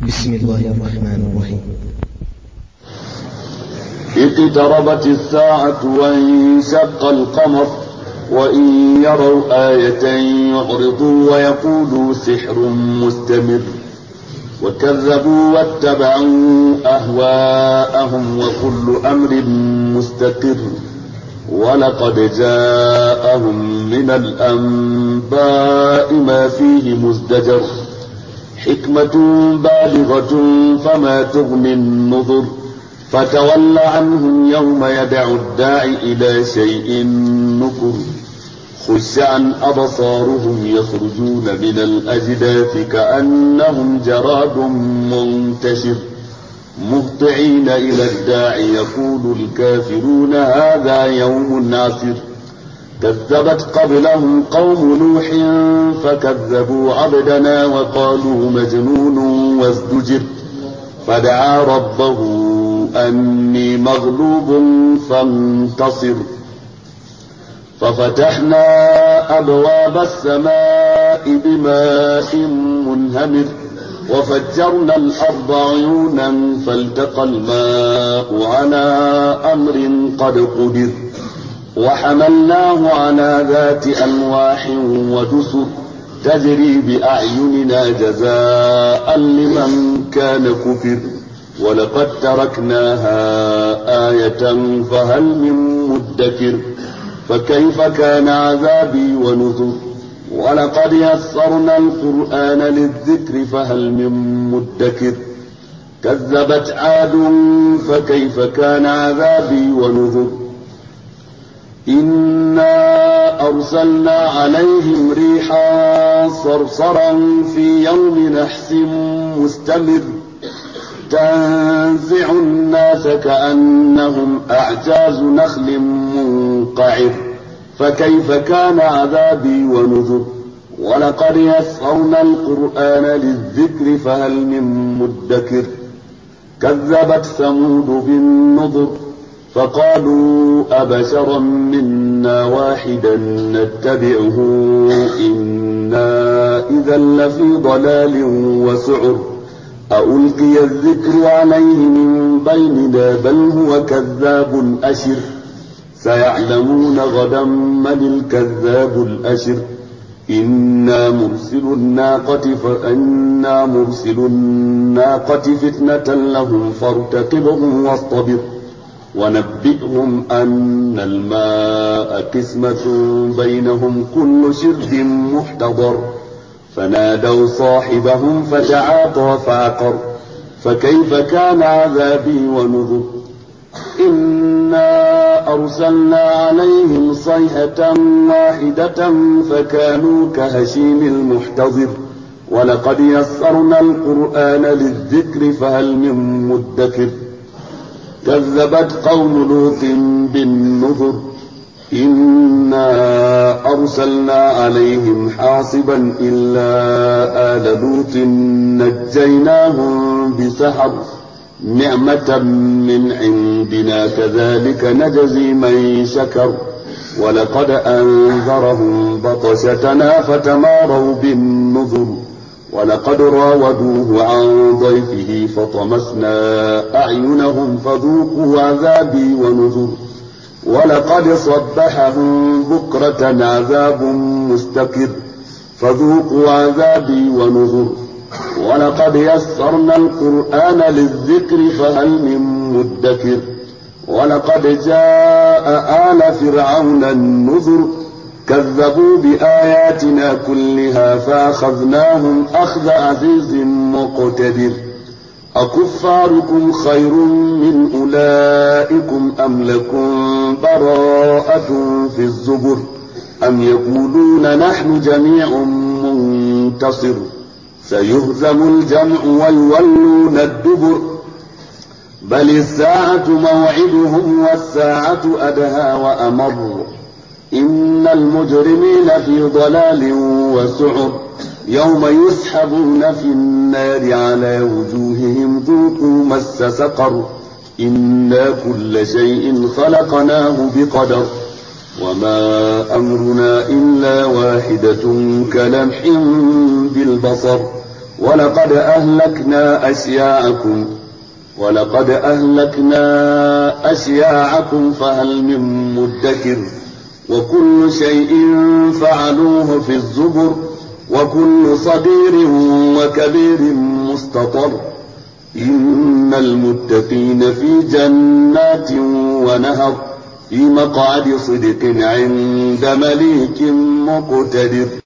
بسم الله الرحمن الرحيم. اقتربت الساعة وانشق القمر وإن يروا آية يعرضوا ويقولوا سحر مستمر وكذبوا واتبعوا أهواءهم وكل أمر مستقر ولقد جاءهم من الأنباء ما فيه مزدجر حكمة بالغة فما تغني النذر فتول عنهم يوم يدعو الداعي إلى شيء نكر خش عن أبصارهم يخرجون من الأجداث كأنهم جراد منتشر مهطعين إلى الداعي يقول الكافرون هذا يوم عسر كذبت قبلهم قوم نوح فكذبوا عبدنا وقالوا مجنون وازدجر فدعا ربه أني مغلوب فانتصر ففتحنا أبواب السماء بماء منهمر وفجرنا الأرض عيونا فالتقى الماء على أمر قد قدر وحملناه على ذات ألواح ودسر تجري بأعيننا جزاء لمن كان كفر ولقد تركناها آية فهل من مدكر فكيف كان عذابي ونذر ولقد يسرنا القرآن للذكر فهل من مدكر كذبت عاد فكيف كان عذابي ونذر إنا أرسلنا عليهم ريحا صرصرا في يوم نحس مستمر تنزع الناس كأنهم أعجاز نخل منقعر فكيف كان عذابي ونذر ولقد يسرنا القرآن للذكر فهل من مدكر كذبت ثمود بالنذر فقالوا أبشرا منا واحدا نتبعه إنا إذا لفي ضلال وسعر ألقي الذكر عليه من بيننا بل هو كذاب أشر سيعلمون غدا من الكذاب الأشر إنا مرسل الناقة فتنة لهم فارتقبهم واصطبر ونبئهم أن الماء قسمة بينهم كل شرب محتضر فنادوا صاحبهم فتعاطى فعقر فكيف كان عذابي ونذر إنا أرسلنا عليهم صيحة واحدة فكانوا كهشيم المحتضر ولقد يسرنا القرآن للذكر فهل من مدكر كذبت قوم لوط بالنذر إنا أرسلنا عليهم حاصبا إلا آل لوط نجيناهم بسحر نعمة من عندنا كذلك نجزي من شكر ولقد أنذرهم بطشتنا فتماروا بالنذر ولقد راودوه عن ضيفه فطمسنا أعينهم فذوقوا عذابي ونذر ولقد صبحهم بكرة عذاب مستقر فذوقوا عذابي ونذر ولقد يسرنا القرآن للذكر فهل من مدكر ولقد جاء آل فرعون النذر كذبوا بآياتنا كلها فأخذناهم أخذ عزيز مقتدر أكفاركم خير من أولئكم أم لكم براءة في الزبر أم يقولون نحن جميع منتصر سيهزم الجمع ويولون الدبر بل الساعة موعدهم والساعة أدهى وأمر إن المجرمين في ضلال وسعر يوم يسحبون في النار على وجوههم ذوقوا مس سقر إنا كل شيء خلقناه بقدر وما أمرنا إلا واحدة كلمح بالبصر ولقد أهلكنا أشياعكم فهل من مدكر وكل شيء فعلوه في الزبر وكل صغير وكبير مستطر إن المتقين في جنات ونهر في مقعد صدق عند مليك مقتدر.